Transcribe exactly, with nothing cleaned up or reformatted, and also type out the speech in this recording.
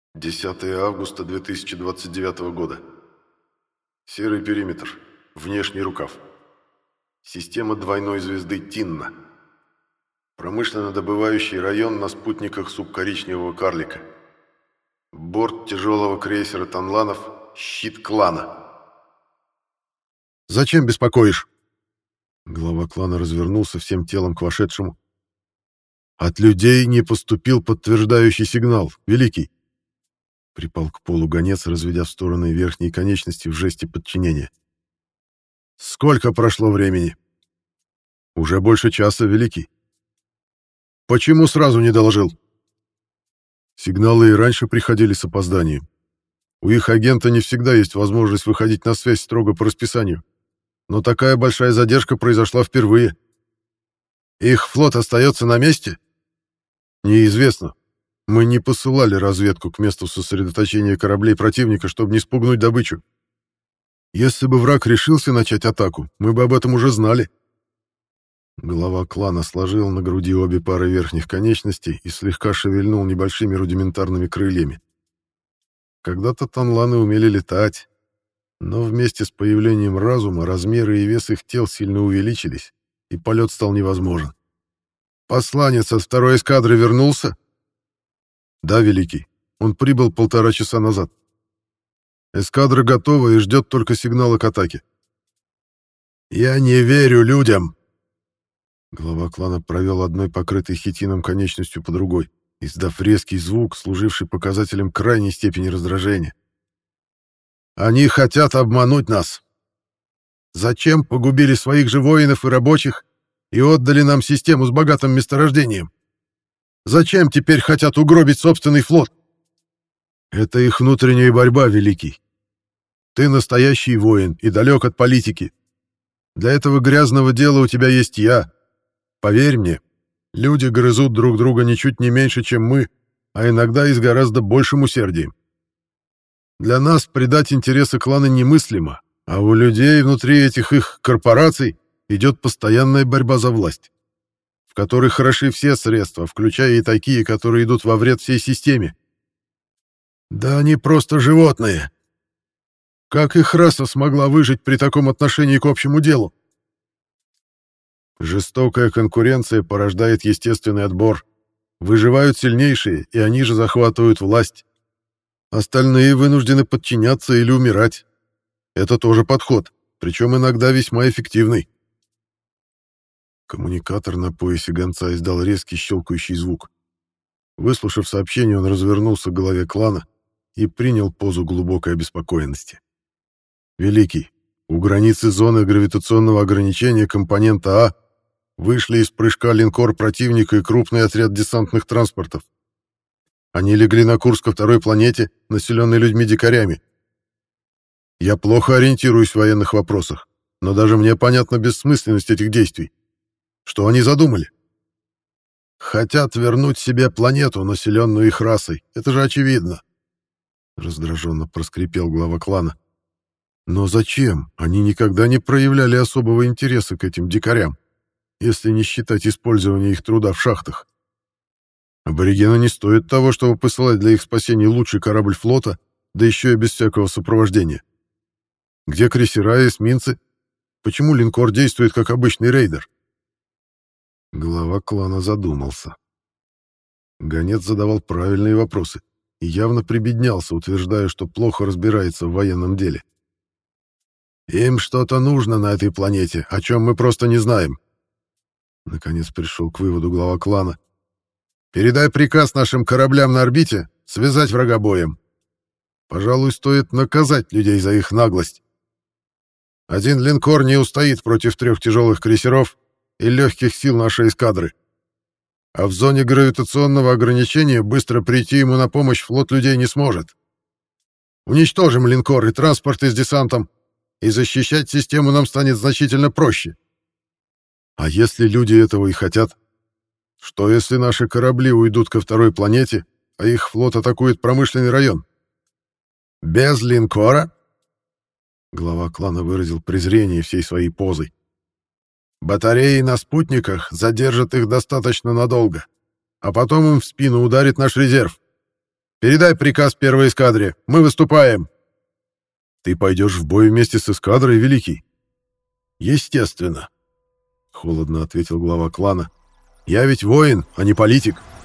десятое августа две тысячи двадцать девятого года. Серый периметр. Внешний рукав. Система двойной звезды Тинна. Промышленно-добывающий район на спутниках субкоричневого карлика. Борт тяжелого крейсера Танланов. Щит клана. «Зачем беспокоишь?» Глава клана развернулся всем телом к вошедшему. «От людей не поступил подтверждающий сигнал, Великий!» Припал к полу гонец, разведя в стороны верхние конечности в жесте подчинения. «Сколько прошло времени?» «Уже больше часа, Великий». «Почему сразу не доложил?» Сигналы и раньше приходили с опозданием. У их агента не всегда есть возможность выходить на связь строго по расписанию. Но такая большая задержка произошла впервые. Их флот остается на месте? Неизвестно. Мы не посылали разведку к месту сосредоточения кораблей противника, чтобы не спугнуть добычу. Если бы враг решился начать атаку, мы бы об этом уже знали. Глава клана сложил на груди обе пары верхних конечностей и слегка шевельнул небольшими рудиментарными крыльями. Когда-то танланы умели летать, но вместе с появлением разума размеры и вес их тел сильно увеличились, и полет стал невозможен. «Посланец от второй эскадры вернулся?» «Да, Великий. Он прибыл полтора часа назад. Эскадра готова и ждет только сигнала к атаке». «Я не верю людям!» Глава клана провел одной покрытой хитином конечностью по другой, издав резкий звук, служивший показателем крайней степени раздражения. «Они хотят обмануть нас. Зачем погубили своих же воинов и рабочих и отдали нам систему с богатым месторождением? Зачем теперь хотят угробить собственный флот? Это их внутренняя борьба, Великий. Ты настоящий воин и далек от политики. Для этого грязного дела у тебя есть я. Поверь мне, люди грызут друг друга ничуть не меньше, чем мы, а иногда и с гораздо большим усердием. Для нас предать интересы клана немыслимо, а у людей внутри этих их корпораций идет постоянная борьба за власть, в которой хороши все средства, включая и такие, которые идут во вред всей системе. Да они просто животные. Как их раса смогла выжить при таком отношении к общему делу? Жестокая конкуренция порождает естественный отбор. Выживают сильнейшие, и они же захватывают власть. Остальные вынуждены подчиняться или умирать. Это тоже подход, причем иногда весьма эффективный. Коммуникатор на поясе гонца издал резкий щелкающий звук. Выслушав сообщение, он развернулся к голове клана и принял позу глубокой обеспокоенности. «Великий, у границы зоны гравитационного ограничения компонента А вышли из прыжка линкор противника и крупный отряд десантных транспортов. Они легли на курс ко второй планете, населенной людьми-дикарями. Я плохо ориентируюсь в военных вопросах, но даже мне понятна бессмысленность этих действий. Что они задумали? Хотят вернуть себе планету, населенную их расой. Это же очевидно. Раздраженно проскрипел глава клана. Но зачем? Они никогда не проявляли особого интереса к этим дикарям, если не считать использования их труда в шахтах. Аборигены не стоят того, чтобы посылать для их спасения лучший корабль флота, да еще и без всякого сопровождения. Где крейсера и эсминцы? Почему линкор действует как обычный рейдер? Глава клана задумался. Гонец задавал правильные вопросы и явно прибеднялся, утверждая, что плохо разбирается в военном деле. «Им что-то нужно на этой планете, о чем мы просто не знаем». Наконец пришел к выводу глава клана. «Передай приказ нашим кораблям на орбите связать врага боем. Пожалуй, стоит наказать людей за их наглость. Один линкор не устоит против трех тяжелых крейсеров и легких сил нашей эскадры. А в зоне гравитационного ограничения быстро прийти ему на помощь флот людей не сможет. Уничтожим линкор и транспорты с десантом, и защищать систему нам станет значительно проще. А если люди этого и хотят? Что если наши корабли уйдут ко второй планете, а их флот атакует промышленный район? Без линкора?» Глава клана выразил презрение всей своей позой. «Батареи на спутниках задержат их достаточно надолго, а потом им в спину ударит наш резерв. Передай приказ первой эскадре. Мы выступаем!» «Ты пойдешь в бой вместе с эскадрой, Великий?» «Естественно», — холодно ответил глава клана. «Я ведь воин, а не политик».